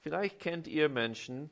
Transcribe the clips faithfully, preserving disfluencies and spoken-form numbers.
Vielleicht kennt ihr Menschen,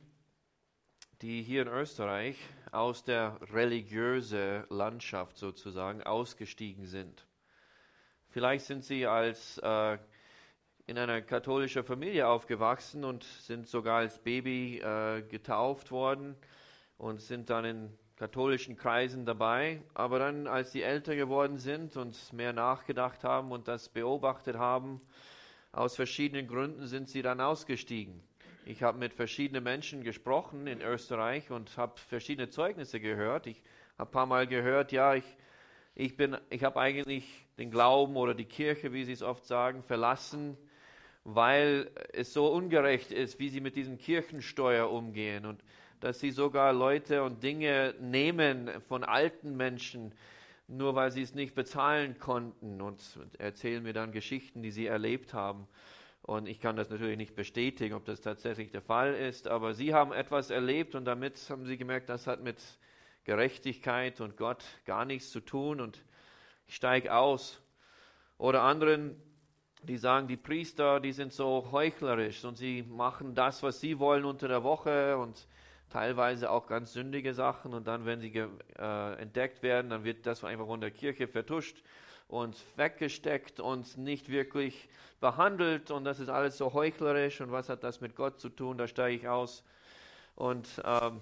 die hier in Österreich aus der religiösen Landschaft sozusagen ausgestiegen sind. Vielleicht sind sie als äh, in einer katholischen Familie aufgewachsen und sind sogar als Baby äh, getauft worden und sind dann in katholischen Kreisen dabei. Aber dann, als sie älter geworden sind und mehr nachgedacht haben und das beobachtet haben, aus verschiedenen Gründen sind sie dann ausgestiegen. Ich habe mit verschiedenen Menschen gesprochen in Österreich und habe verschiedene Zeugnisse gehört. Ich habe ein paar Mal gehört, ja, ich, ich, bin, ich habe eigentlich den Glauben oder die Kirche, wie sie es oft sagen, verlassen, weil es so ungerecht ist, wie sie mit diesem Kirchensteuer umgehen und dass sie sogar Leute und Dinge nehmen von alten Menschen, nur weil sie es nicht bezahlen konnten, und erzählen mir dann Geschichten, die sie erlebt haben. Und ich kann das natürlich nicht bestätigen, ob das tatsächlich der Fall ist, aber sie haben etwas erlebt und damit haben sie gemerkt, das hat mit Gerechtigkeit und Gott gar nichts zu tun und ich steige aus. Oder anderen, die sagen, die Priester, die sind so heuchlerisch und sie machen das, was sie wollen unter der Woche und teilweise auch ganz sündige Sachen und dann, wenn sie äh, entdeckt werden, dann wird das einfach von der Kirche vertuscht und weggesteckt und nicht wirklich behandelt und das ist alles so heuchlerisch und was hat das mit Gott zu tun, da steige ich aus. Und ähm,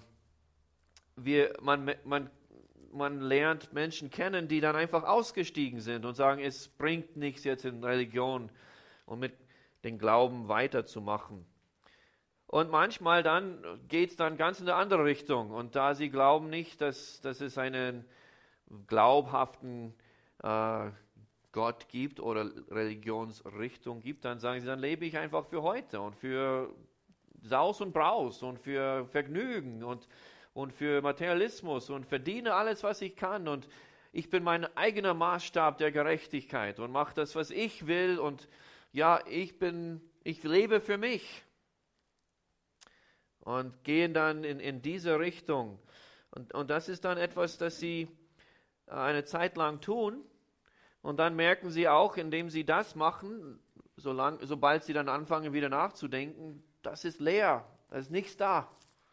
wir, man, man, man lernt Menschen kennen, die dann einfach ausgestiegen sind und sagen, es bringt nichts jetzt in Religion und mit dem Glauben weiterzumachen. Und manchmal dann geht es dann ganz in eine andere Richtung und da sie glauben nicht, dass, dass es einen glaubhaften äh, Gott gibt oder Religionsrichtung gibt, dann sagen sie, dann lebe ich einfach für heute und für Saus und Braus und für Vergnügen und, und für Materialismus und verdiene alles, was ich kann und ich bin mein eigener Maßstab der Gerechtigkeit und mache das, was ich will und ja, ich bin, ich lebe für mich und gehen dann in, in diese Richtung und, und das ist dann etwas, das sie eine Zeit lang tun. Und dann merken sie auch, indem sie das machen, solang, sobald sie dann anfangen, wieder nachzudenken, das ist leer, da ist nichts da.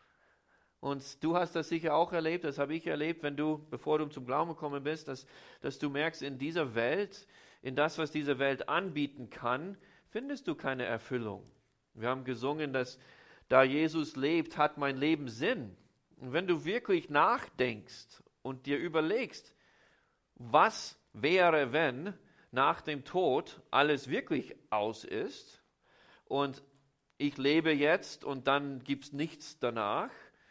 Und du hast das sicher auch erlebt, das habe ich erlebt, wenn du, bevor du zum Glauben gekommen bist, dass, dass du merkst, in dieser Welt, in das, was diese Welt anbieten kann, findest du keine Erfüllung. Wir haben gesungen, dass da Jesus lebt, hat mein Leben Sinn. Und wenn du wirklich nachdenkst und dir überlegst, was wäre, wenn nach dem Tod alles wirklich aus ist und ich lebe jetzt und dann gibt es nichts danach,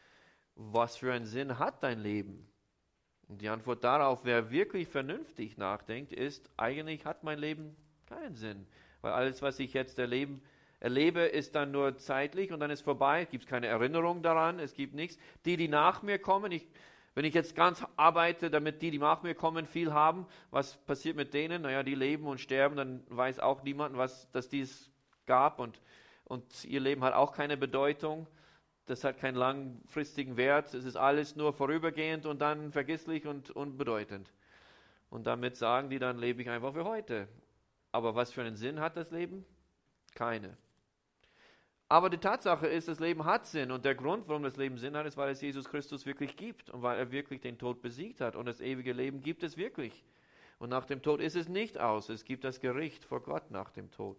was für einen Sinn hat dein Leben? Und die Antwort darauf, wer wirklich vernünftig nachdenkt, ist, eigentlich hat mein Leben keinen Sinn, weil alles, was ich jetzt erleben, erlebe, ist dann nur zeitlich und dann ist vorbei, es gibt keine Erinnerung daran, es gibt nichts. Die, die nach mir kommen, ich Wenn ich jetzt ganz arbeite, damit die, die nach mir kommen, viel haben, was passiert mit denen? Naja, die leben und sterben, dann weiß auch niemand, was, dass dies gab und, und ihr Leben hat auch keine Bedeutung. Das hat keinen langfristigen Wert. Es ist alles nur vorübergehend und dann vergesslich und unbedeutend. Und damit sagen die, dann lebe ich einfach für heute. Aber was für einen Sinn hat das Leben? Keine. Aber die Tatsache ist, das Leben hat Sinn und der Grund, warum das Leben Sinn hat, ist, weil es Jesus Christus wirklich gibt und weil er wirklich den Tod besiegt hat und das ewige Leben gibt es wirklich. Und nach dem Tod ist es nicht aus, es gibt das Gericht vor Gott nach dem Tod.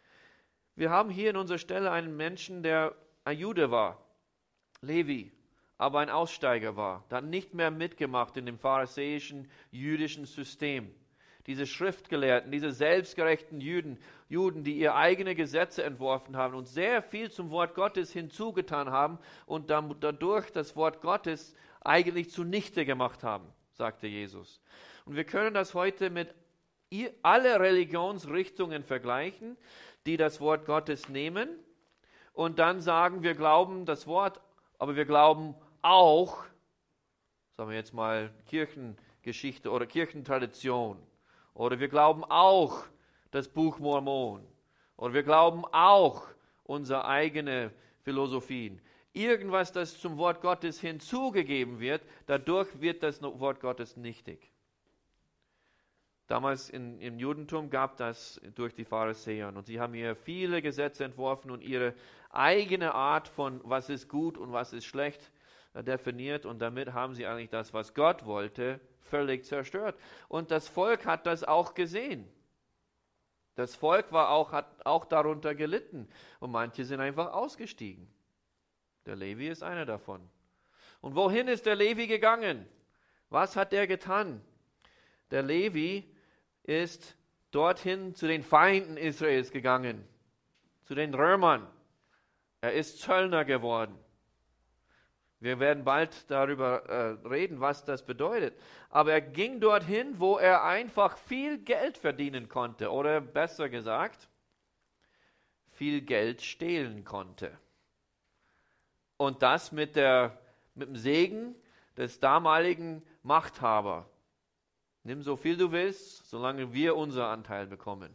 Wir haben hier in unserer Stelle einen Menschen, der ein Jude war, Levi, aber ein Aussteiger war, der hat nicht mehr mitgemacht in dem pharisäischen jüdischen System. Diese Schriftgelehrten, diese selbstgerechten Juden, Juden, die ihre eigenen Gesetze entworfen haben und sehr viel zum Wort Gottes hinzugetan haben und dann dadurch das Wort Gottes eigentlich zunichte gemacht haben, sagte Jesus. Und wir können das heute mit alle Religionsrichtungen vergleichen, die das Wort Gottes nehmen und dann sagen, wir glauben das Wort, aber wir glauben auch, sagen wir jetzt mal Kirchengeschichte oder Kirchentradition. Oder wir glauben auch das Buch Mormon. Oder wir glauben auch unsere eigene Philosophien. Irgendwas, das zum Wort Gottes hinzugegeben wird, dadurch wird das Wort Gottes nichtig. Damals in, im Judentum gab das durch die Pharisäer und sie haben hier viele Gesetze entworfen und ihre eigene Art von was ist gut und was ist schlecht äh, definiert und damit haben sie eigentlich das, was Gott wollte, völlig zerstört. Und das Volk hat das auch gesehen. Das Volk war auch, hat auch darunter gelitten und manche sind einfach ausgestiegen. Der Levi ist einer davon. Und wohin ist der Levi gegangen? Was hat er getan? Der Levi ist dorthin zu den Feinden Israels gegangen, zu den Römern. Er ist Zöllner geworden. Wir werden bald darüber äh, reden, was das bedeutet. Aber er ging dorthin, wo er einfach viel Geld verdienen konnte. Oder besser gesagt, viel Geld stehlen konnte. Und das mit, der, mit dem Segen des damaligen Machthabers. Nimm so viel du willst, solange wir unseren Anteil bekommen.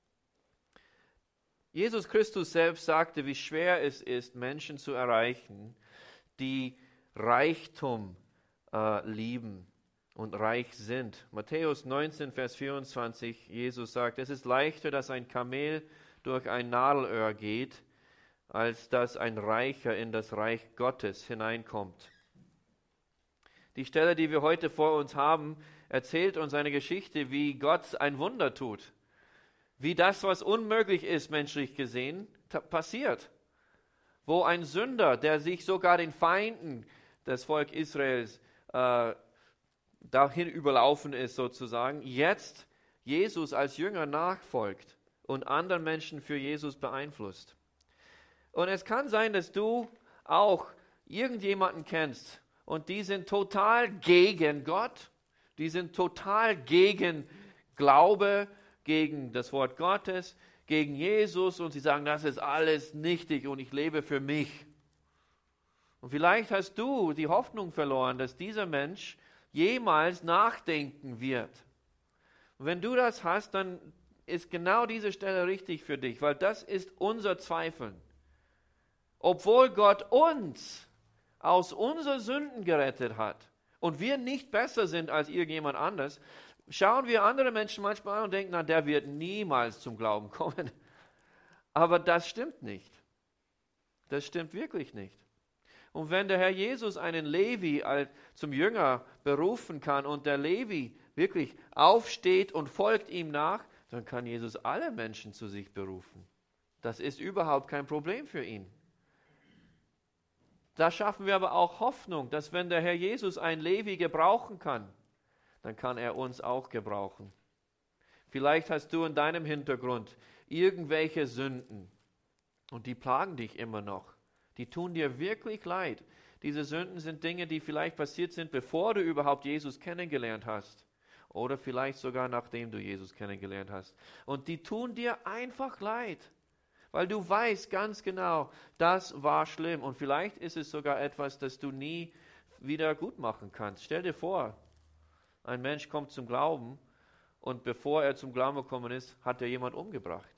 Jesus Christus selbst sagte, wie schwer es ist, Menschen zu erreichen, die Reichtum äh, lieben und reich sind. Matthäus neunzehn, Vers vierundzwanzig, Jesus sagt, es ist leichter, dass ein Kamel durch ein Nadelöhr geht, als dass ein Reicher in das Reich Gottes hineinkommt. Die Stelle, die wir heute vor uns haben, erzählt uns eine Geschichte, wie Gott ein Wunder tut. Wie das, was unmöglich ist, menschlich gesehen, passiert. Wo ein Sünder, der sich sogar den Feinden des Volkes Israels äh, dahin überlaufen ist, sozusagen, jetzt Jesus als Jünger nachfolgt und anderen Menschen für Jesus beeinflusst. Und es kann sein, dass du auch irgendjemanden kennst und die sind total gegen Gott, die sind total gegen Glaube, gegen das Wort Gottes, gegen Jesus und sie sagen, das ist alles nichtig und ich lebe für mich. Und vielleicht hast du die Hoffnung verloren, dass dieser Mensch jemals nachdenken wird. Und wenn du das hast, dann ist genau diese Stelle richtig für dich, weil das ist unser Zweifeln. Obwohl Gott uns aus unseren Sünden gerettet hat und wir nicht besser sind als irgendjemand anders, schauen wir andere Menschen manchmal an und denken, na, der wird niemals zum Glauben kommen. Aber das stimmt nicht. Das stimmt wirklich nicht. Und wenn der Herr Jesus einen Levi zum Jünger berufen kann und der Levi wirklich aufsteht und folgt ihm nach, dann kann Jesus alle Menschen zu sich berufen. Das ist überhaupt kein Problem für ihn. Da schaffen wir aber auch Hoffnung, dass wenn der Herr Jesus einen Levi gebrauchen kann, dann kann er uns auch gebrauchen. Vielleicht hast du in deinem Hintergrund irgendwelche Sünden und die plagen dich immer noch. Die tun dir wirklich leid. Diese Sünden sind Dinge, die vielleicht passiert sind, bevor du überhaupt Jesus kennengelernt hast. Oder vielleicht sogar nachdem du Jesus kennengelernt hast. Und die tun dir einfach leid. Weil du weißt ganz genau, das war schlimm. Und vielleicht ist es sogar etwas, das du nie wieder gut machen kannst. Stell dir vor, ein Mensch kommt zum Glauben und bevor er zum Glauben gekommen ist, hat er jemand umgebracht.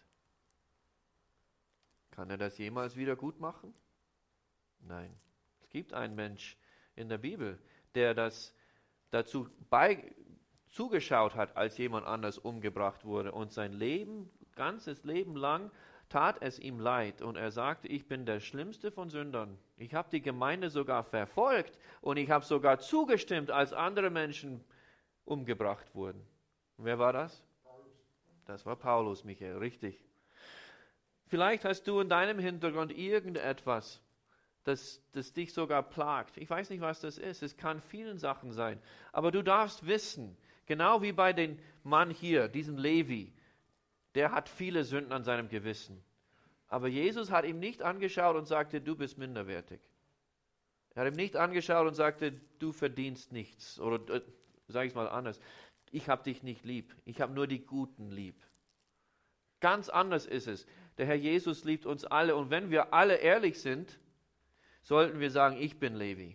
Kann er das jemals wieder gut machen? Nein. Es gibt einen Mensch in der Bibel, der das dazu bei, zugeschaut hat, als jemand anders umgebracht wurde und sein Leben, ganzes Leben lang, tat es ihm leid und er sagte, ich bin der schlimmste von Sündern. Ich habe die Gemeinde sogar verfolgt und ich habe sogar zugestimmt, als andere Menschen umgebracht wurden. Und wer war das? Paulus. Das war Paulus, Michael, richtig. Vielleicht hast du in deinem Hintergrund irgendetwas, das, das dich sogar plagt. Ich weiß nicht, was das ist. Es kann vielen Sachen sein. Aber du darfst wissen, genau wie bei dem Mann hier, diesem Levi, der hat viele Sünden an seinem Gewissen. Aber Jesus hat ihm nicht angeschaut und sagte, du bist minderwertig. Er hat ihm nicht angeschaut und sagte, du verdienst nichts. Oder äh, sage ich es mal anders, ich habe dich nicht lieb. Ich habe nur die Guten lieb. Ganz anders ist es. Der Herr Jesus liebt uns alle. Und wenn wir alle ehrlich sind, sollten wir sagen, ich bin Levi.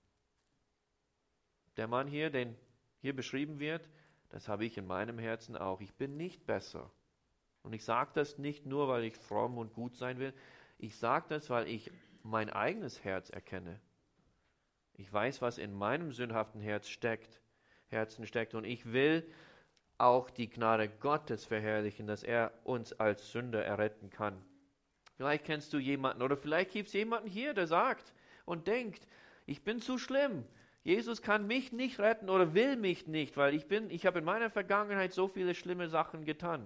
Der Mann hier, den hier beschrieben wird, das habe ich in meinem Herzen auch. Ich bin nicht besser. Und ich sage das nicht nur, weil ich fromm und gut sein will. Ich sage das, weil ich mein eigenes Herz erkenne. Ich weiß, was in meinem sündhaften Herz steckt, Herzen steckt. Und ich will auch die Gnade Gottes verherrlichen, dass er uns als Sünder erretten kann. Vielleicht kennst du jemanden oder vielleicht gibt es jemanden hier, der sagt und denkt, ich bin zu schlimm. Jesus kann mich nicht retten oder will mich nicht, weil ich bin, ich habe in meiner Vergangenheit so viele schlimme Sachen getan.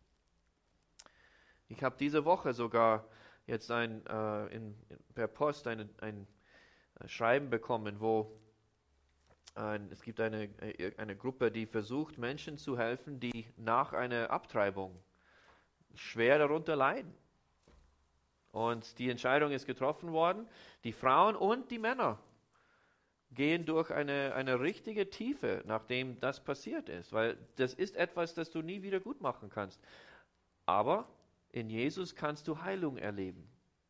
Ich habe diese Woche sogar jetzt ein, äh, in, per Post eine, ein Schreiben bekommen, wo ein, es gibt eine, eine Gruppe, die versucht, Menschen zu helfen, die nach einer Abtreibung schwer darunter leiden. Und die Entscheidung ist getroffen worden, die Frauen und die Männer gehen durch eine, eine richtige Tiefe, nachdem das passiert ist, weil das ist etwas, das du nie wieder gut machen kannst. Aber in Jesus kannst du Heilung erleben.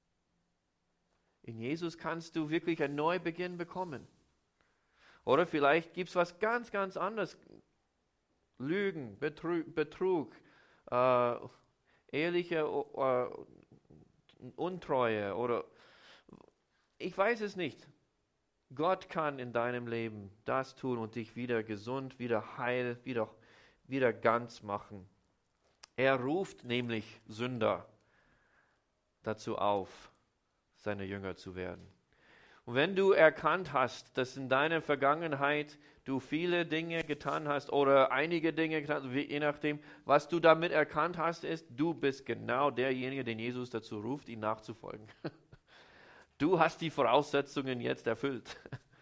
In Jesus kannst du wirklich einen Neubeginn bekommen. Oder vielleicht gibt es was ganz, ganz anderes. Lügen, Betrug, Betrug äh, ehrliche äh, Untreue oder ich weiß es nicht. Gott kann in deinem Leben das tun und dich wieder gesund, wieder heil, wieder, wieder ganz machen. Er ruft nämlich Sünder dazu auf, seine Jünger zu werden. Und wenn du erkannt hast, dass in deiner Vergangenheit du viele Dinge getan hast oder einige Dinge getan hast, je nachdem, was du damit erkannt hast, ist, du bist genau derjenige, den Jesus dazu ruft, ihm nachzufolgen. Du hast die Voraussetzungen jetzt erfüllt.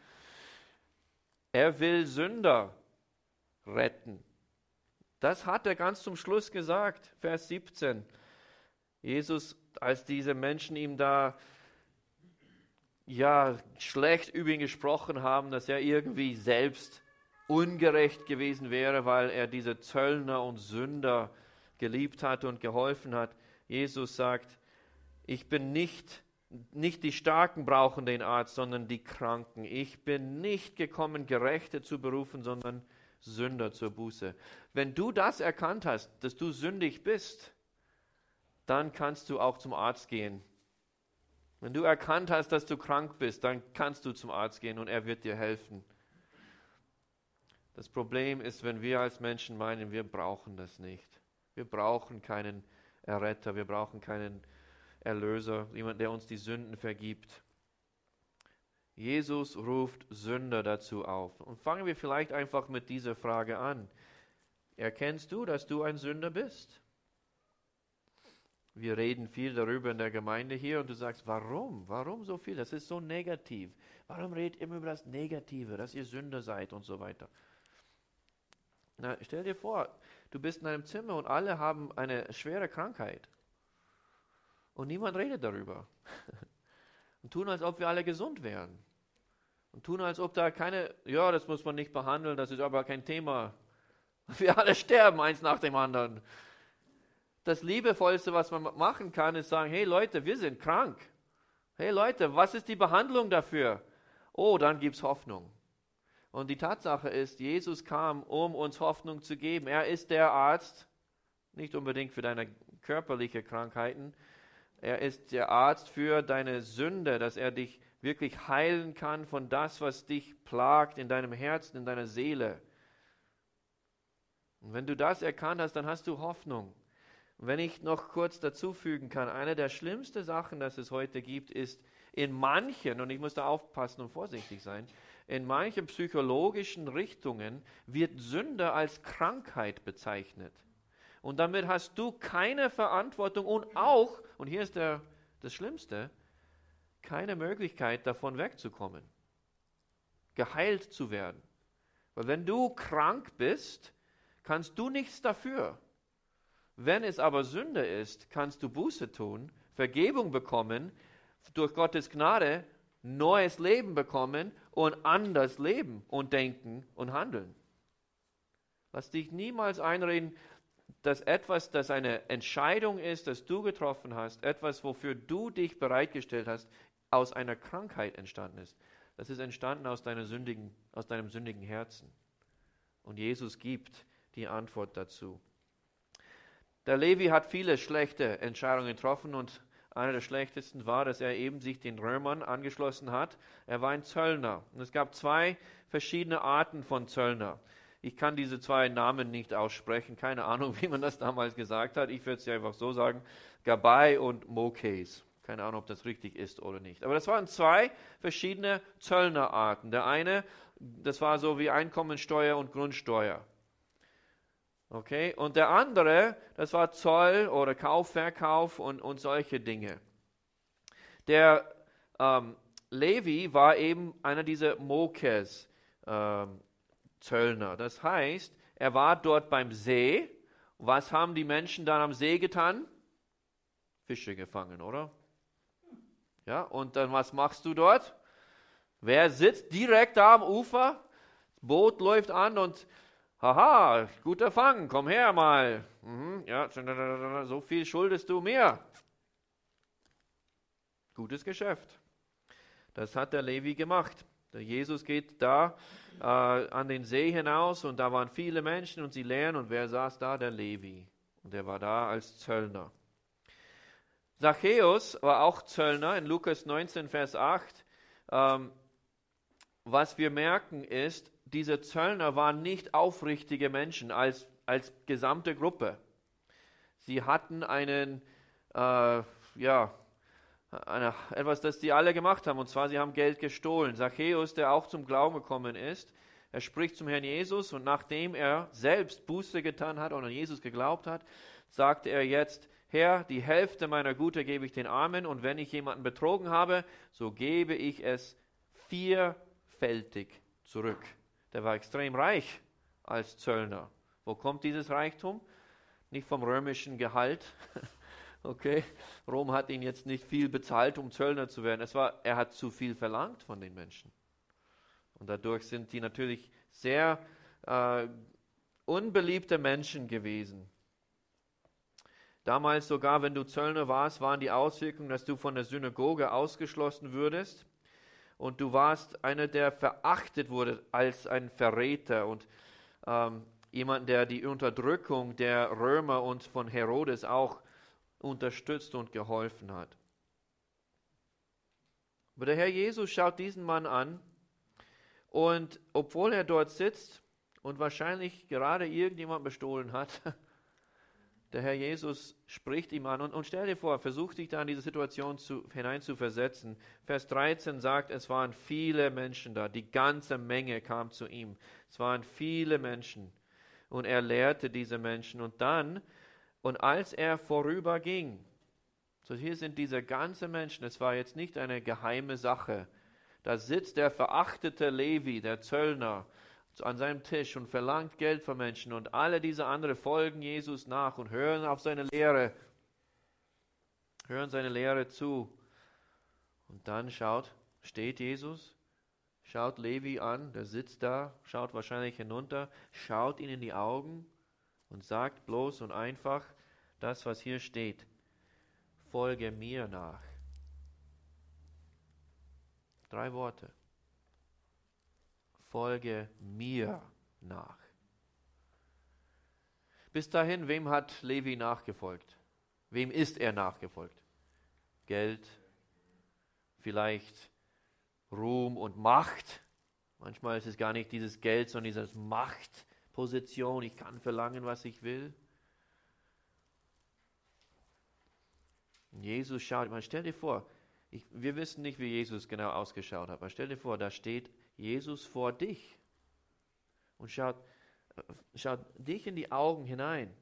Er will Sünder retten. Das hat er ganz zum Schluss gesagt, Vers siebzehn. Jesus, als diese Menschen ihm da ja schlecht über ihn gesprochen haben, dass er irgendwie selbst ungerecht gewesen wäre, weil er diese Zöllner und Sünder geliebt hat und geholfen hat. Jesus sagt, ich bin nicht Nicht die Starken brauchen den Arzt, sondern die Kranken. Ich bin nicht gekommen, Gerechte zu berufen, sondern Sünder zur Buße. Wenn du das erkannt hast, dass du sündig bist, dann kannst du auch zum Arzt gehen. Wenn du erkannt hast, dass du krank bist, dann kannst du zum Arzt gehen und er wird dir helfen. Das Problem ist, wenn wir als Menschen meinen, wir brauchen das nicht. Wir brauchen keinen Erretter, wir brauchen keinen Erlöser, jemand, der uns die Sünden vergibt. Jesus ruft Sünder dazu auf. Und fangen wir vielleicht einfach mit dieser Frage an. Erkennst du, dass du ein Sünder bist? Wir reden viel darüber in der Gemeinde hier und du sagst, warum? Warum so viel? Das ist so negativ. Warum redet ihr immer über das Negative, dass ihr Sünder seid und so weiter? Na, stell dir vor, du bist in einem Zimmer und alle haben eine schwere Krankheit. Und niemand redet darüber. Und tun, als ob wir alle gesund wären. Und tun, als ob da keine, ja, das muss man nicht behandeln, das ist aber kein Thema. Wir alle sterben, eins nach dem anderen. Das Liebevollste, was man machen kann, ist sagen, hey Leute, wir sind krank. Hey Leute, was ist die Behandlung dafür? Oh, dann gibt es Hoffnung. Und die Tatsache ist, Jesus kam, um uns Hoffnung zu geben. Er ist der Arzt, nicht unbedingt für deine körperlichen Krankheiten, er ist der Arzt für deine Sünde, dass er dich wirklich heilen kann von das, was dich plagt in deinem Herzen, in deiner Seele. Und wenn du das erkannt hast, dann hast du Hoffnung. Und wenn ich noch kurz dazu fügen kann, eine der schlimmsten Sachen, das es heute gibt, ist in manchen, und ich muss da aufpassen und vorsichtig sein, in manchen psychologischen Richtungen wird Sünde als Krankheit bezeichnet. Und damit hast du keine Verantwortung und auch, und hier ist der, das Schlimmste, keine Möglichkeit davon wegzukommen, geheilt zu werden. Weil wenn du krank bist, kannst du nichts dafür. Wenn es aber Sünde ist, kannst du Buße tun, Vergebung bekommen, durch Gottes Gnade neues Leben bekommen und anders leben und denken und handeln. Lass dich niemals einreden, dass etwas, das eine Entscheidung ist, das du getroffen hast, etwas, wofür du dich bereitgestellt hast, aus einer Krankheit entstanden ist. Das ist entstanden aus, deiner sündigen, aus deinem sündigen Herzen. Und Jesus gibt die Antwort dazu. Der Levi hat viele schlechte Entscheidungen getroffen und eine der schlechtesten war, dass er eben sich den Römern angeschlossen hat. Er war ein Zöllner. Und es gab zwei verschiedene Arten von Zöllner. Ich kann diese zwei Namen nicht aussprechen. Keine Ahnung, wie man das damals gesagt hat. Ich würde es ja einfach so sagen. Gabai und Mokes. Keine Ahnung, ob das richtig ist oder nicht. Aber das waren zwei verschiedene Zöllnerarten. Der eine, das war so wie Einkommensteuer und Grundsteuer. Okay? Und der andere, das war Zoll oder Kauf, Verkauf und, und solche Dinge. Der ähm, Levi war eben einer dieser Mokes ähm, Zöllner. Das heißt, er war dort beim See. Was haben die Menschen dann am See getan? Fische gefangen, oder? Ja, und dann was machst du dort? Wer sitzt direkt da am Ufer? Das Boot läuft an und haha, guter Fang, komm her mal. Mhm, ja, so viel schuldest du mir. Gutes Geschäft. Das hat der Levi gemacht. Der Jesus geht da äh, an den See hinaus und da waren viele Menschen und sie lernen. Und wer saß da? Der Levi. Und der war da als Zöllner. Zachäus war auch Zöllner in Lukas neunzehn, Vers acht. Ähm, was wir merken ist, diese Zöllner waren nicht aufrichtige Menschen als, als gesamte Gruppe. Sie hatten einen, äh, ja, Eine, etwas, das die alle gemacht haben, und zwar sie haben Geld gestohlen. Zachäus, der auch zum Glauben gekommen ist, er spricht zum Herrn Jesus und nachdem er selbst Buße getan hat und an Jesus geglaubt hat, sagt er jetzt, Herr, die Hälfte meiner Güter gebe ich den Armen und wenn ich jemanden betrogen habe, so gebe ich es vierfältig zurück. Der war extrem reich als Zöllner. Wo kommt dieses Reichtum? Nicht vom römischen Gehalt. Okay, Rom hat ihn jetzt nicht viel bezahlt, um Zöllner zu werden. Es war, er hat zu viel verlangt von den Menschen. Und dadurch sind die natürlich sehr äh, unbeliebte Menschen gewesen. Damals sogar, wenn du Zöllner warst, waren die Auswirkungen, dass du von der Synagoge ausgeschlossen würdest. Und du warst einer, der verachtet wurde als ein Verräter und ähm, jemand, der die Unterdrückung der Römer und von Herodes auch unterstützt und geholfen hat. Aber der Herr Jesus schaut diesen Mann an und obwohl er dort sitzt und wahrscheinlich gerade irgendjemand bestohlen hat, der Herr Jesus spricht ihm an und, und stell dir vor, versuch dich da in diese Situation zu, hineinzuversetzen. Vers dreizehn sagt, es waren viele Menschen da, die ganze Menge kam zu ihm. Es waren viele Menschen und er lehrte diese Menschen und dann Und als er vorüberging, so hier sind diese ganzen Menschen, es war jetzt nicht eine geheime Sache, da sitzt der verachtete Levi, der Zöllner, an seinem Tisch und verlangt Geld von Menschen und alle diese anderen folgen Jesus nach und hören auf seine Lehre, hören seine Lehre zu. Und dann schaut, steht Jesus, schaut Levi an, der sitzt da, schaut wahrscheinlich hinunter, schaut ihn in die Augen und sagt bloß und einfach das, was hier steht. Folge mir nach. Drei Worte. Folge mir nach. Bis dahin, wem hat Levi nachgefolgt? Wem ist er nachgefolgt? Geld, vielleicht Ruhm und Macht. Manchmal ist es gar nicht dieses Geld, sondern diese Machtposition. Ich kann verlangen, was ich will. Und Jesus schaut, man stell dir vor, ich, wir wissen nicht, wie Jesus genau ausgeschaut hat, aber stell dir vor, da steht Jesus vor dich und schaut, schaut dich in die Augen hinein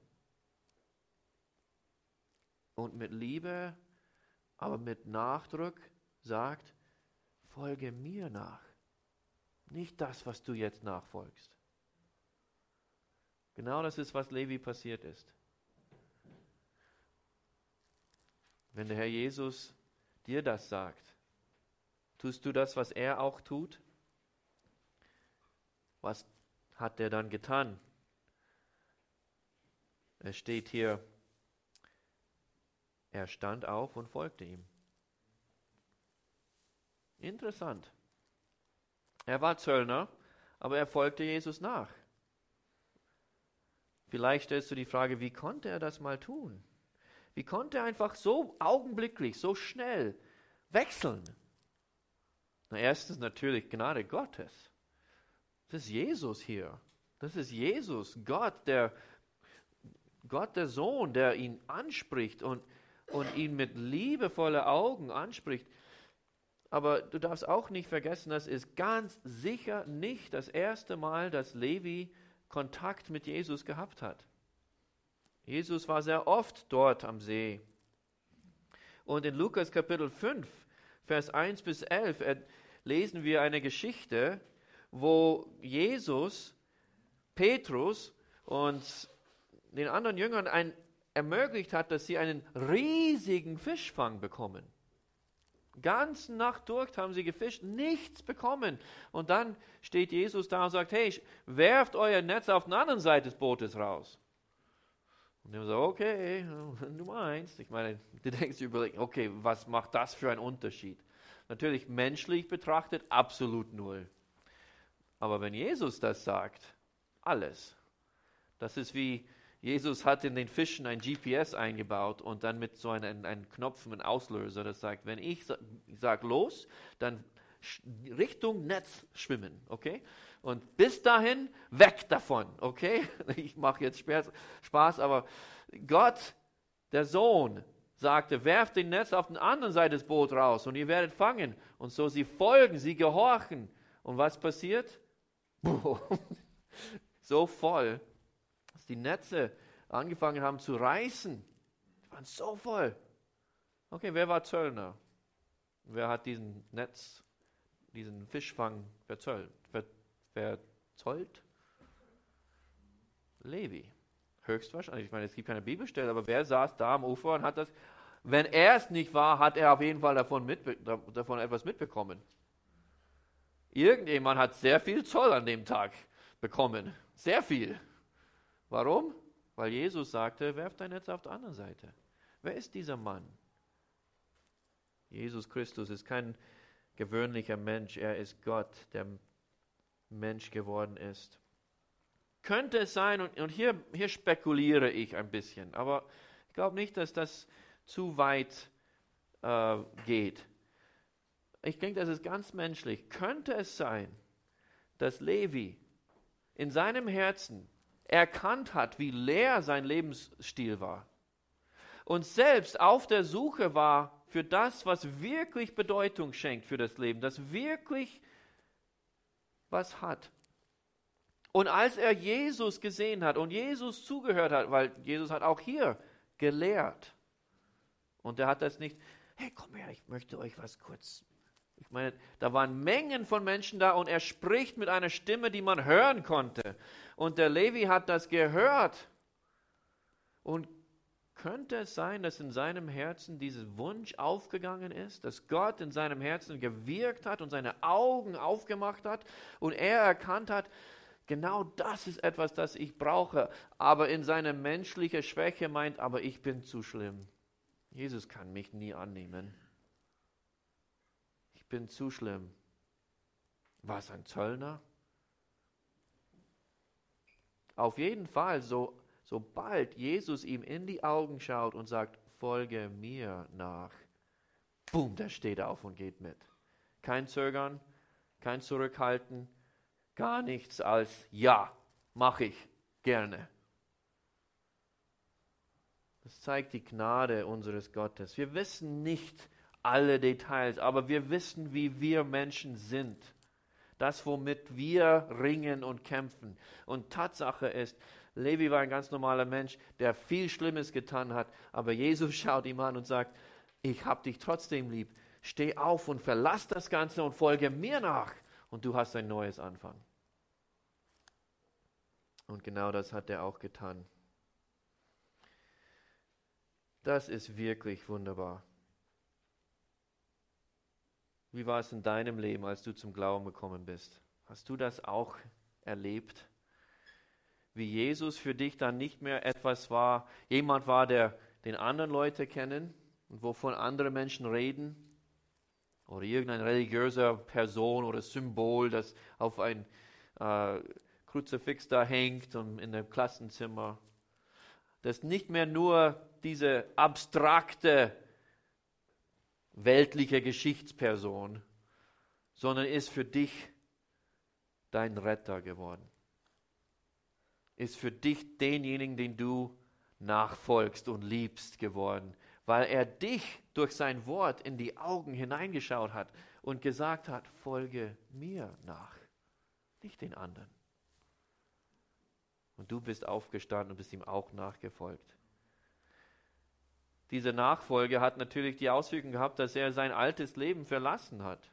und mit Liebe, aber mit Nachdruck sagt, folge mir nach. Nicht das, was du jetzt nachfolgst. Genau das ist, was Levi passiert ist. Wenn der Herr Jesus dir das sagt, tust du das, was er auch tut? Was hat er dann getan? Es steht hier, er stand auf und folgte ihm. Interessant. Er war Zöllner, aber er folgte Jesus nach. Vielleicht stellst du die Frage, wie konnte er das mal tun? Wie konnte er einfach so augenblicklich, so schnell wechseln? Na, erstens natürlich Gnade Gottes. Das ist Jesus hier. Das ist Jesus, Gott, der Gott, der Sohn, der ihn anspricht und, und ihn mit liebevollen Augen anspricht. Aber du darfst auch nicht vergessen, das ist ganz sicher nicht das erste Mal, dass Levi Kontakt mit Jesus gehabt hat. Jesus war sehr oft dort am See. Und in Lukas Kapitel fünf, Vers eins bis elf, lesen wir eine Geschichte, wo Jesus, Petrus und den anderen Jüngern ein, ermöglicht hat, dass sie einen riesigen Fischfang bekommen. Ganze Nacht durch haben sie gefischt, nichts bekommen. Und dann steht Jesus da und sagt, hey, werft euer Netz auf der anderen Seite des Bootes raus. Und die haben so, okay, du meinst. Ich meine, du denkst überlegen, okay, was macht das für einen Unterschied? Natürlich menschlich betrachtet absolut null. Aber wenn Jesus das sagt, alles. Das ist wie, Jesus hat in den Fischen ein G P S eingebaut und dann mit so einem, einem Knopf, einem Auslöser, das sagt, wenn ich sage los, dann Richtung Netz schwimmen, okay? Und bis dahin weg davon, okay? Ich mache jetzt Spaß, aber Gott, der Sohn, sagte, werft den Netz auf der anderen Seite des Boots raus und ihr werdet fangen. Und so sie folgen, sie gehorchen. Und was passiert? So voll, dass die Netze angefangen haben zu reißen. Die waren so voll. Okay, wer war Zöllner? Wer hat diesen Netz, diesen Fischfang verzollt? Ver, verzollt? Levi. Höchstwahrscheinlich. Ich meine, es gibt keine Bibelstelle, aber wer saß da am Ufer und hat das, wenn er es nicht war, hat er auf jeden Fall davon, mitbe- davon etwas mitbekommen. Irgendjemand hat sehr viel Zoll an dem Tag bekommen. Sehr viel. Warum? Weil Jesus sagte, werft dein Netz auf der anderen Seite. Wer ist dieser Mann? Jesus Christus ist kein gewöhnlicher Mensch. Er ist Gott, der Mensch geworden ist. Könnte es sein, und, und hier, hier spekuliere ich ein bisschen, aber ich glaube nicht, dass das zu weit äh, geht. Ich denke, das ist ganz menschlich. Könnte es sein, dass Levi in seinem Herzen erkannt hat, wie leer sein Lebensstil war und selbst auf der Suche war für das, was wirklich Bedeutung schenkt für das Leben, das wirklich was hat. Und als er Jesus gesehen hat und Jesus zugehört hat, weil Jesus hat auch hier gelehrt, und er hat das nicht, hey, komm her, ich möchte euch was kurz. Ich meine, da waren Mengen von Menschen da und er spricht mit einer Stimme, die man hören konnte. Und der Levi hat das gehört. Und könnte es sein, dass in seinem Herzen dieser Wunsch aufgegangen ist, dass Gott in seinem Herzen gewirkt hat und seine Augen aufgemacht hat und er erkannt hat, genau das ist etwas, das ich brauche, aber in seiner menschlichen Schwäche meint, aber ich bin zu schlimm. Jesus kann mich nie annehmen. Ich bin zu schlimm. War es ein Zöllner? Auf jeden Fall, so, sobald Jesus ihm in die Augen schaut und sagt, folge mir nach, boom, der steht auf und geht mit. Kein Zögern, kein Zurückhalten, gar nichts als, ja, mache ich gerne. Das zeigt die Gnade unseres Gottes. Wir wissen nicht alle Details, aber wir wissen, wie wir Menschen sind. Das, womit wir ringen und kämpfen. Und Tatsache ist, Levi war ein ganz normaler Mensch, der viel Schlimmes getan hat, aber Jesus schaut ihm an und sagt, ich habe dich trotzdem lieb. Steh auf und verlass das Ganze und folge mir nach. Und du hast ein neues Anfang. Und genau das hat er auch getan. Das ist wirklich wunderbar. Wie war es in deinem Leben, als du zum Glauben gekommen bist? Hast du das auch erlebt? Wie Jesus für dich dann nicht mehr etwas war, jemand war, der den anderen Leute kennen und wovon andere Menschen reden? Oder irgendeine religiöse Person oder Symbol, das auf ein äh, Kruzifix da hängt und in dem Klassenzimmer. Das nicht mehr nur diese abstrakte weltliche Geschichtsperson, sondern ist für dich dein Retter geworden. ist für dich denjenigen, den du nachfolgst und liebst, geworden, weil er dich durch sein Wort in die Augen hineingeschaut hat und gesagt hat, folge mir nach, nicht den anderen. Und du bist aufgestanden und bist ihm auch nachgefolgt. Diese Nachfolge hat natürlich die Auswirkung gehabt, dass er sein altes Leben verlassen hat.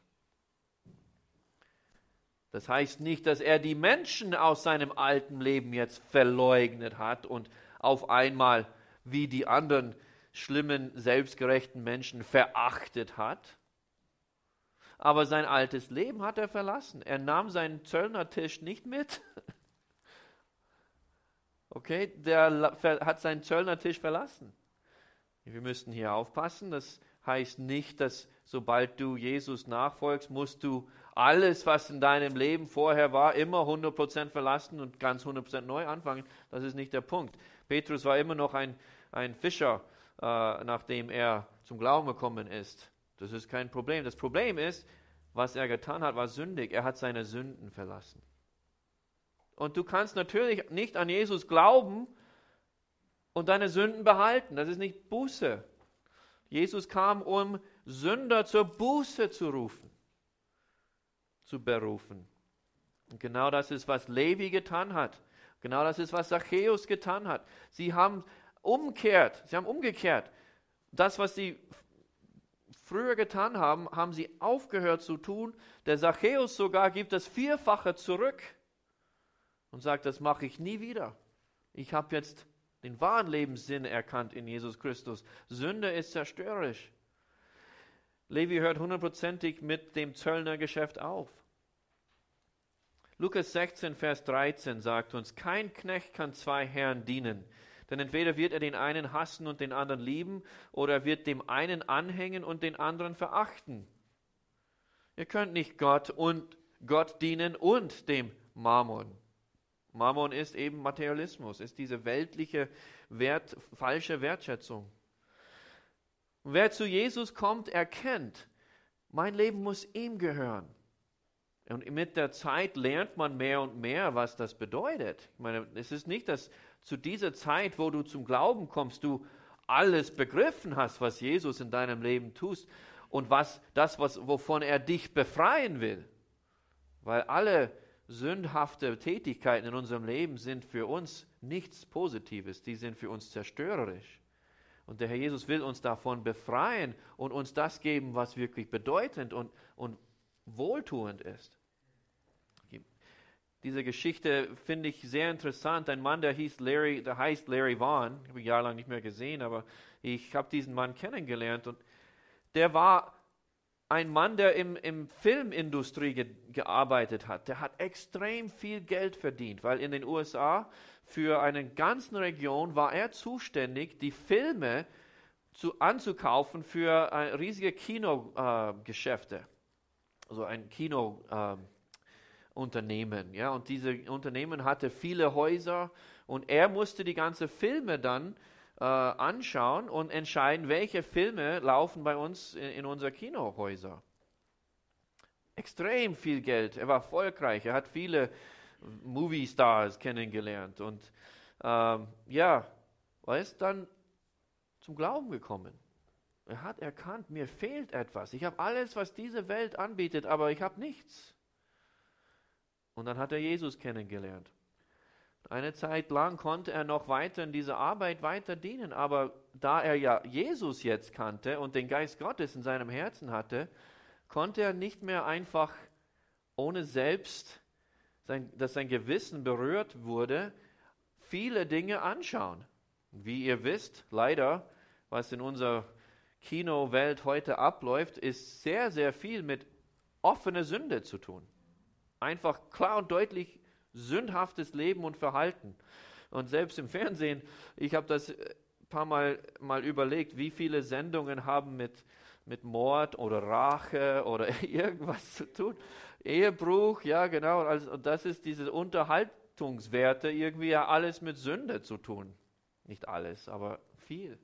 Das heißt nicht, dass er die Menschen aus seinem alten Leben jetzt verleugnet hat und auf einmal wie die anderen schlimmen, selbstgerechten Menschen verachtet hat. Aber sein altes Leben hat er verlassen. Er nahm seinen Zöllnertisch nicht mit. Okay, der hat seinen Zöllnertisch verlassen. Wir müssten hier aufpassen. Das heißt nicht, dass sobald du Jesus nachfolgst, musst du alles, was in deinem Leben vorher war, immer hundert Prozent verlassen und ganz hundert Prozent neu anfangen. Das ist nicht der Punkt. Petrus war immer noch ein, ein Fischer, äh, nachdem er zum Glauben gekommen ist. Das ist kein Problem. Das Problem ist, was er getan hat, war sündig. Er hat seine Sünden verlassen. Und du kannst natürlich nicht an Jesus glauben und deine Sünden behalten. Das ist nicht Buße. Jesus kam, um Sünder zur Buße zu rufen, zu berufen. Und genau das ist, was Levi getan hat. Genau das ist, was Zachäus getan hat. Sie haben umgekehrt, sie haben umgekehrt. Das, was sie früher getan haben, haben sie aufgehört zu tun. Der Zachäus sogar gibt das Vierfache zurück und sagt, das mache ich nie wieder. Ich habe jetzt den wahren Lebenssinn erkannt in Jesus Christus. Sünde ist zerstörerisch. Levi hört hundertprozentig mit dem Zöllnergeschäft auf. Lukas sechzehn, Vers dreizehn sagt uns, kein Knecht kann zwei Herren dienen, denn entweder wird er den einen hassen und den anderen lieben, oder er wird dem einen anhängen und den anderen verachten. Ihr könnt nicht Gott und Gott dienen und dem Mammon. Mammon ist eben Materialismus, ist diese weltliche, Wert, falsche Wertschätzung. Und wer zu Jesus kommt, erkennt, mein Leben muss ihm gehören. Und mit der Zeit lernt man mehr und mehr, was das bedeutet. Ich meine, es ist nicht, dass zu dieser Zeit, wo du zum Glauben kommst, du alles begriffen hast, was Jesus in deinem Leben tust und was das, was, wovon er dich befreien will. Weil alle sündhafte Tätigkeiten in unserem Leben sind für uns nichts Positives, die sind für uns zerstörerisch. Und der Herr Jesus will uns davon befreien und uns das geben, was wirklich bedeutend und, und wohltuend ist. Diese Geschichte finde ich sehr interessant. Ein Mann, der hieß Larry, der heißt Larry Vaughn, habe ich jahrelang nicht mehr gesehen, aber ich habe diesen Mann kennengelernt und der war ein Mann, der im, im Filmindustrie ge, gearbeitet hat. Der hat extrem viel Geld verdient, weil in den U S A für eine ganze Region war er zuständig, die Filme zu, anzukaufen für äh, riesige Kinogeschäfte. Äh, also ein Kinounternehmen. Äh, ja? Und diese Unternehmen hatte viele Häuser und er musste die ganzen Filme dann äh, anschauen und entscheiden, welche Filme laufen bei uns in, in unsere Kinohäuser. Extrem viel Geld. Er war erfolgreich. Er hat viele Movie-Stars kennengelernt und ähm, ja, er ist dann zum Glauben gekommen. Er hat erkannt, mir fehlt etwas. Ich habe alles, was diese Welt anbietet, aber ich habe nichts. Und dann hat er Jesus kennengelernt. Eine Zeit lang konnte er noch weiter in dieser Arbeit weiter dienen, aber da er ja Jesus jetzt kannte und den Geist Gottes in seinem Herzen hatte, konnte er nicht mehr einfach ohne selbst, sein, dass sein Gewissen berührt wurde, viele Dinge anschauen. Wie ihr wisst, leider, was in unserer Kinowelt heute abläuft, ist sehr, sehr viel mit offener Sünde zu tun. Einfach klar und deutlich sündhaftes Leben und Verhalten. Und selbst im Fernsehen, ich habe das ein paar Mal, mal überlegt, wie viele Sendungen haben mit, mit Mord oder Rache oder irgendwas zu tun. Ehebruch, ja genau, also, und das ist diese Unterhaltungswerte, irgendwie ja alles mit Sünde zu tun. Nicht alles, aber viel.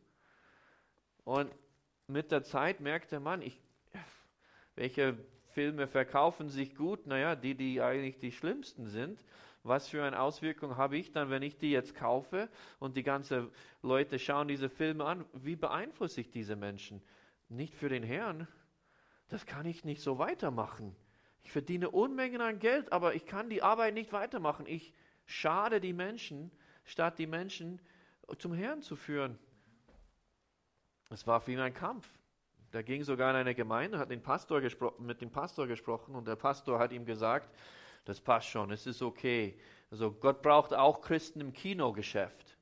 Und mit der Zeit merkte man, ich, welche Filme verkaufen sich gut? Naja, die, die eigentlich die schlimmsten sind. Was für eine Auswirkung habe ich dann, wenn ich die jetzt kaufe und die ganzen Leute schauen diese Filme an? Wie beeinflusse ich diese Menschen? Nicht für den Herrn. Das kann ich nicht so weitermachen. Ich verdiene Unmengen an Geld, aber ich kann die Arbeit nicht weitermachen. Ich schade die Menschen, statt die Menschen zum Herrn zu führen. Es war für ihn ein Kampf. Da ging sogar in eine Gemeinde, hat den Pastor gespro- mit dem Pastor gesprochen und der Pastor hat ihm gesagt, das passt schon, es ist okay. Also Gott braucht auch Christen im Kinogeschäft.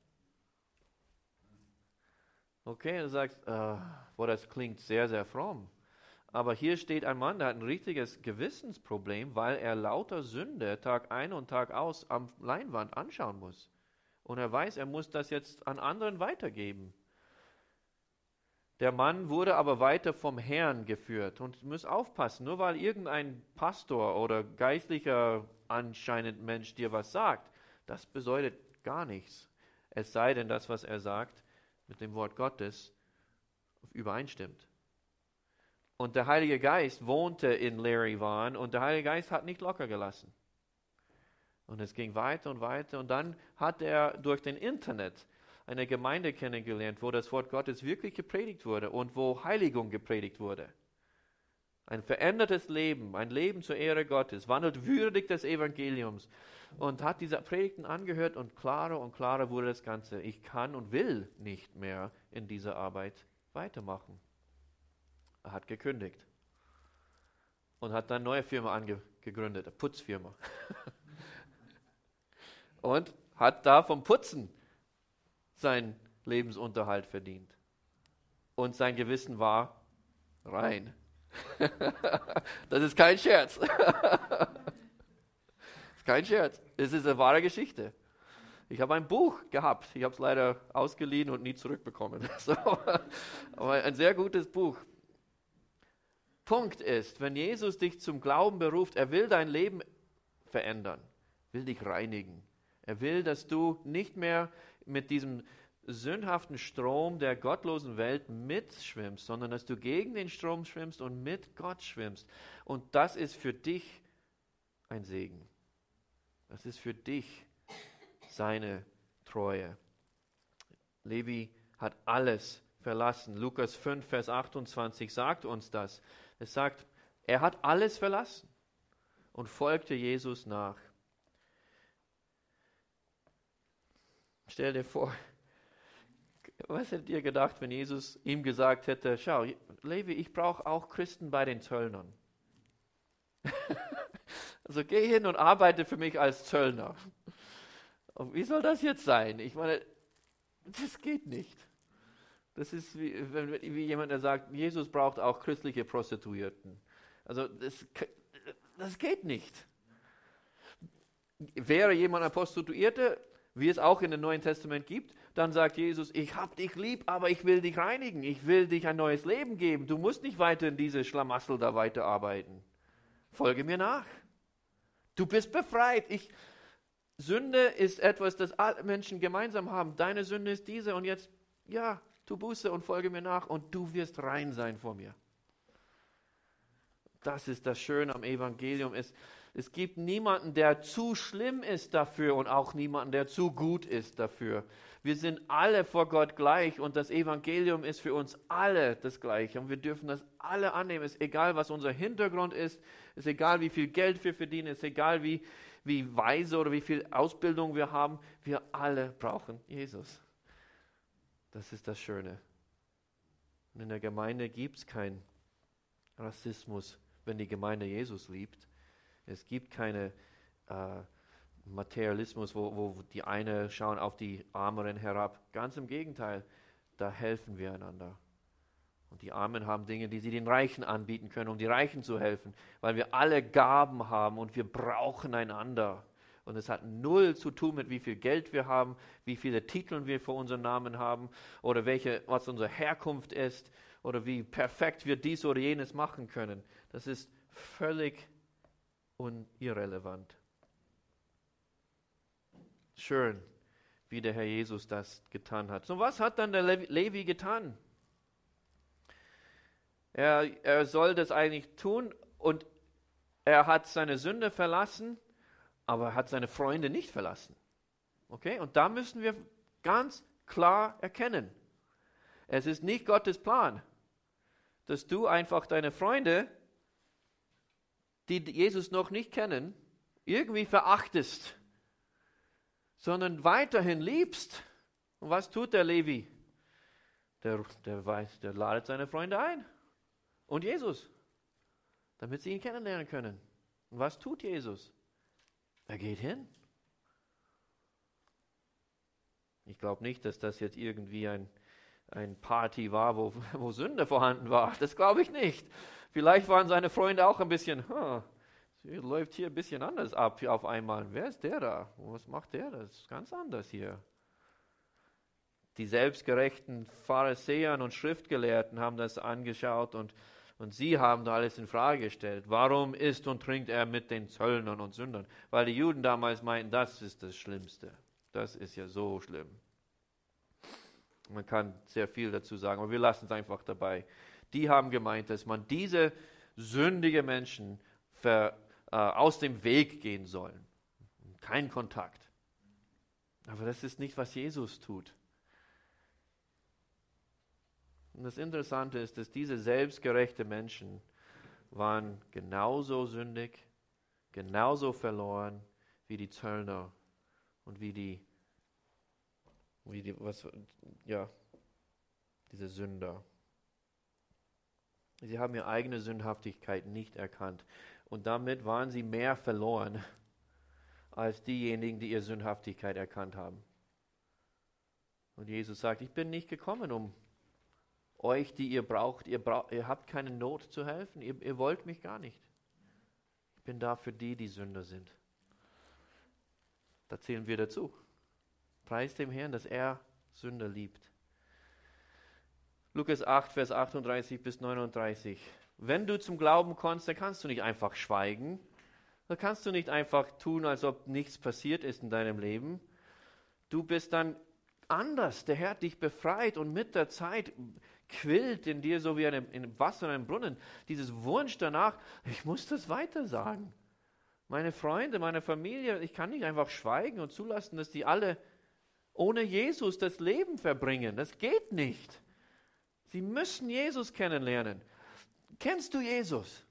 Okay, du sagst, äh, boah, das klingt sehr, sehr fromm. Aber hier steht ein Mann, der hat ein richtiges Gewissensproblem, weil er lauter Sünde Tag ein und Tag aus am Leinwand anschauen muss. Und er weiß, er muss das jetzt an anderen weitergeben. Der Mann wurde aber weiter vom Herrn geführt. Und du musst aufpassen, nur weil irgendein Pastor oder geistlicher anscheinend Mensch dir was sagt, das bedeutet gar nichts. Es sei denn, das, was er sagt, mit dem Wort Gottes übereinstimmt. Und der Heilige Geist wohnte in Larry Vaughn und der Heilige Geist hat nicht locker gelassen. Und es ging weiter und weiter und dann hat er durch den Internet eine Gemeinde kennengelernt, wo das Wort Gottes wirklich gepredigt wurde und wo Heiligung gepredigt wurde. Ein verändertes Leben, ein Leben zur Ehre Gottes, wandelt würdig des Evangeliums und hat diese Predigten angehört und klarer und klarer wurde das Ganze. Ich kann und will nicht mehr in dieser Arbeit weitermachen. Er hat gekündigt und hat dann eine neue Firma ange- gegründet, eine Putzfirma. Und hat da vom Putzen seinen Lebensunterhalt verdient. Und sein Gewissen war rein. Das ist kein Scherz. Das ist kein Scherz. Es ist eine wahre Geschichte. Ich habe ein Buch gehabt. Ich habe es leider ausgeliehen und nie zurückbekommen. So. Aber ein sehr gutes Buch. Punkt ist, wenn Jesus dich zum Glauben beruft, er will dein Leben verändern, will dich reinigen. Er will, dass du nicht mehr mit diesem sündhaften Strom der gottlosen Welt mitschwimmst, sondern dass du gegen den Strom schwimmst und mit Gott schwimmst. Und das ist für dich ein Segen. Das ist für dich seine Treue. Levi hat alles verlassen. Lukas fünf, Vers achtundzwanzig sagt uns das. Es sagt, er hat alles verlassen und folgte Jesus nach. Stell dir vor, was hättet ihr gedacht, wenn Jesus ihm gesagt hätte, schau, Levi, ich brauche auch Christen bei den Zöllnern. Also geh hin und arbeite für mich als Zöllner. Und wie soll das jetzt sein? Ich meine, das geht nicht. Das ist wie, wenn, wie jemand, der sagt, Jesus braucht auch christliche Prostituierten. Also das, das geht nicht. Wäre jemand eine Prostituierte, wie es auch in dem Neuen Testament gibt, dann sagt Jesus, ich hab dich lieb, aber ich will dich reinigen. Ich will dich ein neues Leben geben. Du musst nicht weiter in diese Schlamassel da weiterarbeiten. Folge mir nach. Du bist befreit. Ich, Sünde ist etwas, das alle Menschen gemeinsam haben. Deine Sünde ist diese und jetzt, ja, tu Buße und folge mir nach und du wirst rein sein vor mir. Das ist das Schöne am Evangelium. Es, es gibt niemanden, der zu schlimm ist dafür und auch niemanden, der zu gut ist dafür. Wir sind alle vor Gott gleich und das Evangelium ist für uns alle das Gleiche und wir dürfen das alle annehmen. Es ist egal, was unser Hintergrund ist, es ist egal, wie viel Geld wir verdienen, es ist egal, wie, wie weise oder wie viel Ausbildung wir haben. Wir alle brauchen Jesus. Das ist das Schöne. Und in der Gemeinde gibt es keinen Rassismus, wenn die Gemeinde Jesus liebt. Es gibt keinen äh, Materialismus, wo, wo die einen schauen auf die Armeren herab. Ganz im Gegenteil, da helfen wir einander. Und die Armen haben Dinge, die sie den Reichen anbieten können, um die Reichen zu helfen, weil wir alle Gaben haben und wir brauchen einander. Und es hat null zu tun mit, wie viel Geld wir haben, wie viele Titel wir vor unserem Namen haben oder welche, was unsere Herkunft ist oder wie perfekt wir dies oder jenes machen können. Das ist völlig irrelevant. Schön, wie der Herr Jesus das getan hat. So, was hat dann der Levi getan? Er, er soll das eigentlich tun und er hat seine Sünde verlassen aber er hat seine Freunde nicht verlassen. Okay? Und da müssen wir ganz klar erkennen, es ist nicht Gottes Plan, dass du einfach deine Freunde, die Jesus noch nicht kennen, irgendwie verachtest, sondern weiterhin liebst. Und was tut der Levi? Der, der, weiß, der ladet seine Freunde ein. Und Jesus, damit sie ihn kennenlernen können. Und was tut Jesus? Er geht hin. Ich glaube nicht, dass das jetzt irgendwie ein, ein Party war, wo, wo Sünde vorhanden war. Das glaube ich nicht. Vielleicht waren seine Freunde auch ein bisschen, huh, es läuft hier ein bisschen anders ab auf einmal. Wer ist der da? Was macht der? Das ist ganz anders hier. Die selbstgerechten Pharisäer und Schriftgelehrten haben das angeschaut und, und sie haben da alles in Frage gestellt. Warum isst und trinkt er mit den Zöllnern und Sündern? Weil die Juden damals meinten, das ist das Schlimmste. Das ist ja so schlimm. Man kann sehr viel dazu sagen, aber wir lassen es einfach dabei. Die haben gemeint, dass man diese sündigen Menschen ver, äh, aus dem Weg gehen soll. Kein Kontakt. Aber das ist nicht, was Jesus tut. Und das Interessante ist, dass diese selbstgerechten Menschen waren genauso sündig, genauso verloren wie die Zöllner und wie die, wie die, was, ja, diese Sünder. Sie haben ihre eigene Sündhaftigkeit nicht erkannt. Und damit waren sie mehr verloren als diejenigen, die ihre Sündhaftigkeit erkannt haben. Und Jesus sagt, ich bin nicht gekommen, um euch, die ihr braucht, ihr, braucht, ihr habt keine Not zu helfen, ihr, ihr wollt mich gar nicht. Ich bin da für die, die Sünder sind. Da zählen wir dazu. Preis dem Herrn, dass er Sünder liebt. Lukas acht, Vers achtunddreißig bis neununddreißig. Wenn du zum Glauben kommst, dann kannst du nicht einfach schweigen. Dann kannst du nicht einfach tun, als ob nichts passiert ist in deinem Leben. Du bist dann anders. Der Herr hat dich befreit und mit der Zeit quillt in dir so wie ein, in Wasser in einem Brunnen dieses Wunsch danach, ich muss das weiter sagen. Meine Freunde, meine Familie, ich kann nicht einfach schweigen und zulassen, dass die alle ohne Jesus das Leben verbringen. Das geht nicht. Sie müssen Jesus kennenlernen. Kennst du Jesus?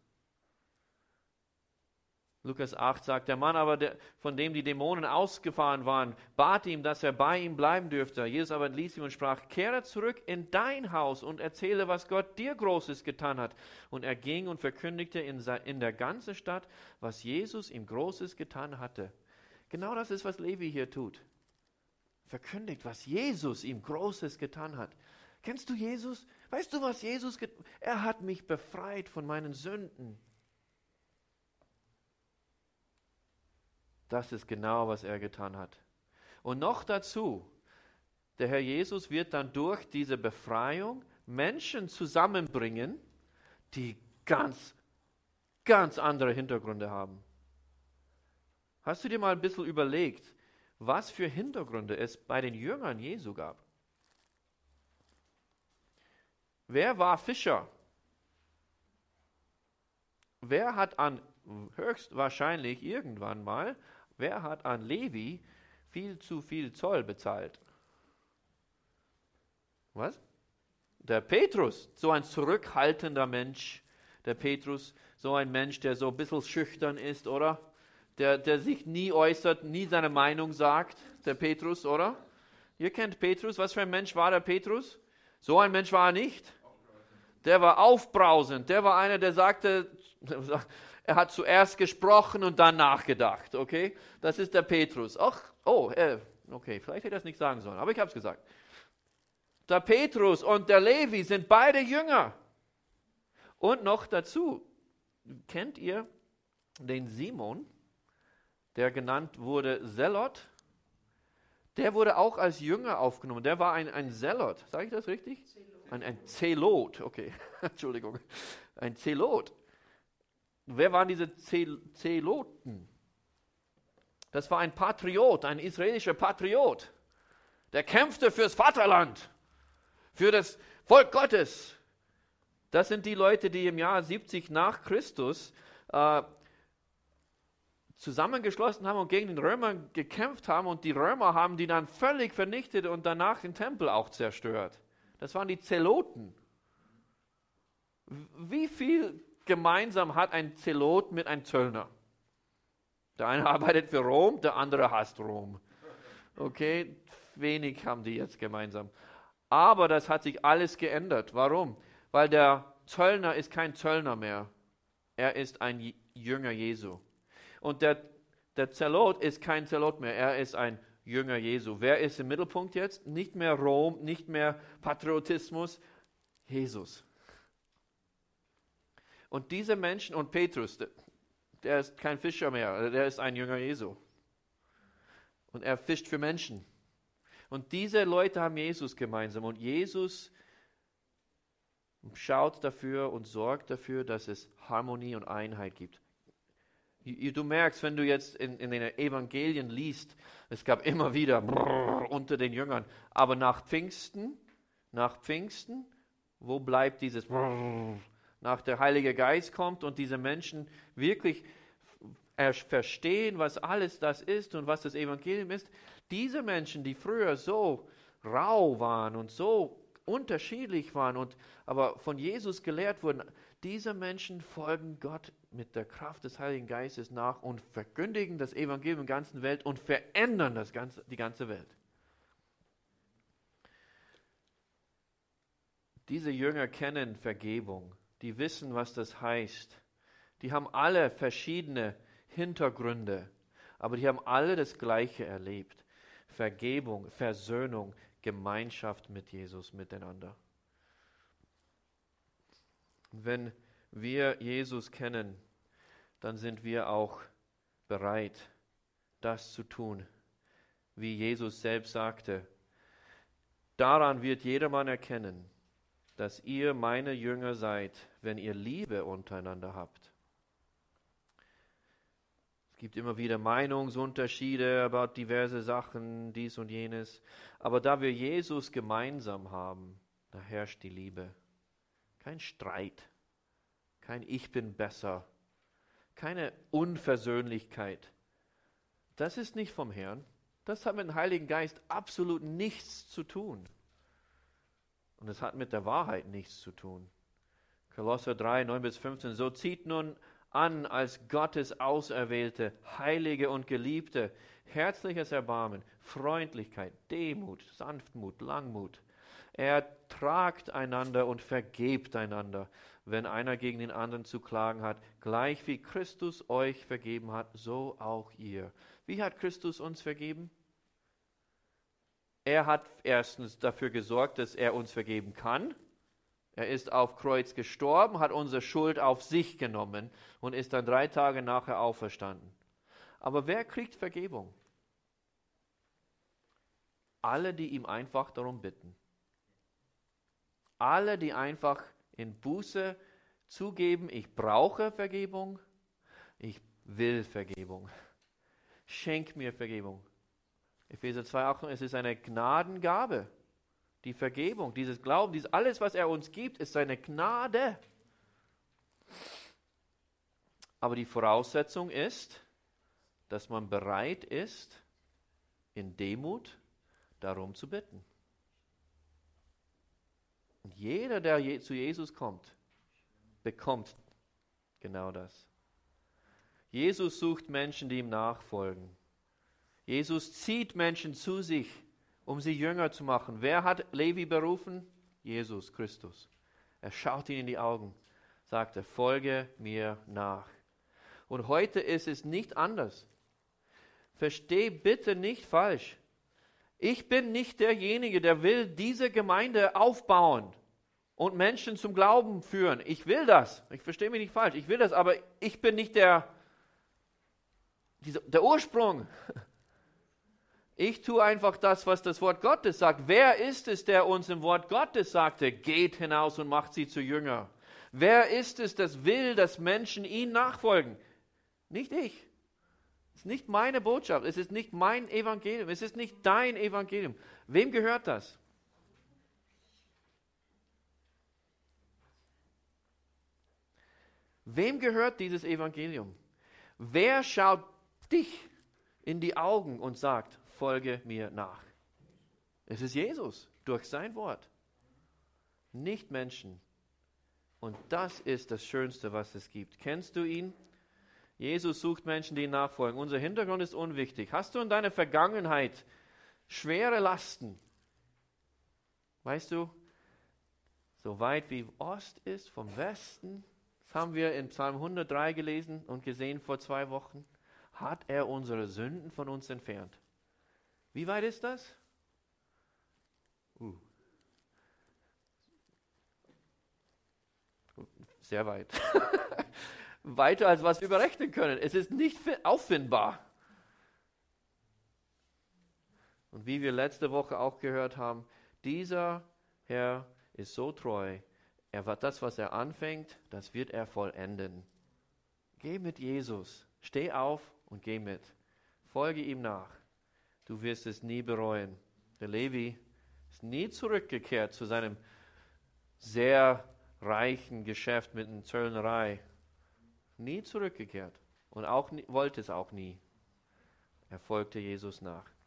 Lukas acht sagt, der Mann aber, der, von dem die Dämonen ausgefahren waren, bat ihm, dass er bei ihm bleiben dürfte. Jesus aber ließ ihn und sprach, kehre zurück in dein Haus und erzähle, was Gott dir Großes getan hat. Und er ging und verkündigte in, in der ganzen Stadt, was Jesus ihm Großes getan hatte. Genau das ist, was Levi hier tut. Verkündigt, was Jesus ihm Großes getan hat. Kennst du Jesus? Weißt du, was Jesus getan hat? Er hat mich befreit von meinen Sünden. Das ist genau, was er getan hat. Und noch dazu, der Herr Jesus wird dann durch diese Befreiung Menschen zusammenbringen, die ganz, ganz andere Hintergründe haben. Hast du dir mal ein bisschen überlegt, was für Hintergründe es bei den Jüngern Jesu gab? Wer war Fischer? Wer hat an höchstwahrscheinlich irgendwann mal Wer hat an Levi viel zu viel Zoll bezahlt? Was? Der Petrus, so ein zurückhaltender Mensch. Der Petrus, so ein Mensch, der so ein bisschen schüchtern ist, oder? Der, der sich nie äußert, nie seine Meinung sagt. Der Petrus, oder? Ihr kennt Petrus. Was für ein Mensch war der Petrus? So ein Mensch war er nicht. Der war aufbrausend. Der war einer, der sagte... Er hat zuerst gesprochen und dann nachgedacht, okay? Das ist der Petrus. Ach, oh, äh, okay, vielleicht hätte er das nicht sagen sollen, aber ich habe es gesagt. Der Petrus und der Levi sind beide Jünger. Und noch dazu, kennt ihr den Simon, der genannt wurde Zelot? Der wurde auch als Jünger aufgenommen. Der war ein, ein Zelot, sage ich das richtig? Zelot. Ein, ein Zelot, okay, Entschuldigung, ein Zelot. Wer waren diese Zeloten? Das war ein Patriot, ein israelischer Patriot. Der kämpfte fürs Vaterland, für das Volk Gottes. Das sind die Leute, die im Jahr siebzig nach Christus äh, zusammengeschlossen haben und gegen den Römer gekämpft haben und die Römer haben die dann völlig vernichtet und danach den Tempel auch zerstört. Das waren die Zeloten. Wie viel gemeinsam hat ein Zelot mit einem Zöllner? Der eine arbeitet für Rom, der andere hasst Rom. Okay, wenig haben die jetzt gemeinsam. Aber das hat sich alles geändert. Warum? Weil der Zöllner ist kein Zöllner mehr. Er ist ein Jünger Jesu. Und der, der Zelot ist kein Zelot mehr. Er ist ein Jünger Jesu. Wer ist im Mittelpunkt jetzt? Nicht mehr Rom, nicht mehr Patriotismus. Jesus. Und diese Menschen, und Petrus, der, der ist kein Fischer mehr. Der ist ein Jünger Jesu. Und er fischt für Menschen. Und diese Leute haben Jesus gemeinsam. Und Jesus schaut dafür und sorgt dafür, dass es Harmonie und Einheit gibt. Du merkst, wenn du jetzt in, in den Evangelien liest, es gab immer wieder brrr, unter den Jüngern. Aber nach Pfingsten, nach Pfingsten, wo bleibt dieses brrr? Nach der Heilige Geist kommt und diese Menschen wirklich verstehen, was alles das ist und was das Evangelium ist. Diese Menschen, die früher so rau waren und so unterschiedlich waren und aber von Jesus gelehrt wurden, diese Menschen folgen Gott mit der Kraft des Heiligen Geistes nach und verkündigen das Evangelium in der ganzen Welt und verändern das ganze, die ganze Welt. Diese Jünger kennen Vergebung. Die wissen, was das heißt. Die haben alle verschiedene Hintergründe, aber die haben alle das Gleiche erlebt. Vergebung, Versöhnung, Gemeinschaft mit Jesus miteinander. Wenn wir Jesus kennen, dann sind wir auch bereit, das zu tun, wie Jesus selbst sagte. Daran wird jedermann erkennen, dass ihr meine Jünger seid, wenn ihr Liebe untereinander habt. Es gibt immer wieder Meinungsunterschiede über diverse Sachen, dies und jenes. Aber da wir Jesus gemeinsam haben, da herrscht die Liebe. Kein Streit, kein Ich bin besser, keine Unversöhnlichkeit. Das ist nicht vom Herrn. Das hat mit dem Heiligen Geist absolut nichts zu tun. Und es hat mit der Wahrheit nichts zu tun. Kolosser drei, neun bis fünfzehn. So zieht nun an als Gottes Auserwählte, Heilige und Geliebte, herzliches Erbarmen, Freundlichkeit, Demut, Sanftmut, Langmut. Ertragt einander und vergebt einander, wenn einer gegen den anderen zu klagen hat, gleich wie Christus euch vergeben hat, so auch ihr. Wie hat Christus uns vergeben? Er hat erstens dafür gesorgt, dass er uns vergeben kann. Er ist auf Kreuz gestorben, hat unsere Schuld auf sich genommen und ist dann drei Tage nachher auferstanden. Aber wer kriegt Vergebung? Alle, die ihm einfach darum bitten. Alle, die einfach in Buße zugeben, ich brauche Vergebung, ich will Vergebung. Schenk mir Vergebung. Epheser zwei, Achtung, es ist eine Gnadengabe. Die Vergebung, dieses Glauben, dieses alles, was er uns gibt, ist seine Gnade. Aber die Voraussetzung ist, dass man bereit ist, in Demut darum zu bitten. Und jeder, der je, zu Jesus kommt, bekommt genau das. Jesus sucht Menschen, die ihm nachfolgen. Jesus zieht Menschen zu sich, um sie Jünger zu machen. Wer hat Levi berufen? Jesus Christus. Er schaut ihn in die Augen, sagt er, folge mir nach. Und heute ist es nicht anders. Versteh bitte nicht falsch. Ich bin nicht derjenige, der will diese Gemeinde aufbauen und Menschen zum Glauben führen. Ich will das. Ich verstehe mich nicht falsch. Ich will das, aber ich bin nicht der, dieser, der Ursprung. Ich tue einfach das, was das Wort Gottes sagt. Wer ist es, der uns im Wort Gottes sagte, geht hinaus und macht sie zu Jünger? Wer ist es, das will, dass Menschen ihm nachfolgen? Nicht ich. Es ist nicht meine Botschaft. Es ist nicht mein Evangelium. Es ist nicht dein Evangelium. Wem gehört das? Wem gehört dieses Evangelium? Wer schaut dich in die Augen und sagt, folge mir nach. Es ist Jesus durch sein Wort, nicht Menschen. Und das ist das Schönste, was es gibt. Kennst du ihn? Jesus sucht Menschen, die ihm nachfolgen. Unser Hintergrund ist unwichtig. Hast du in deiner Vergangenheit schwere Lasten? Weißt du, so weit wie Ost ist vom Westen, das haben wir in Psalm hundertdrei gelesen und gesehen vor zwei Wochen, hat er unsere Sünden von uns entfernt. Wie weit ist das? Uh. Sehr weit. Weiter als was wir berechnen können. Es ist nicht auffindbar. Und wie wir letzte Woche auch gehört haben, dieser Herr ist so treu. Er wird das, was er anfängt, das wird er vollenden. Geh mit Jesus. Steh auf und geh mit. Folge ihm nach. Du wirst es nie bereuen. Der Levi ist nie zurückgekehrt zu seinem sehr reichen Geschäft mit einer Zöllnerei. Nie zurückgekehrt. Und auch nie, wollte es auch nie. Er folgte Jesus nach.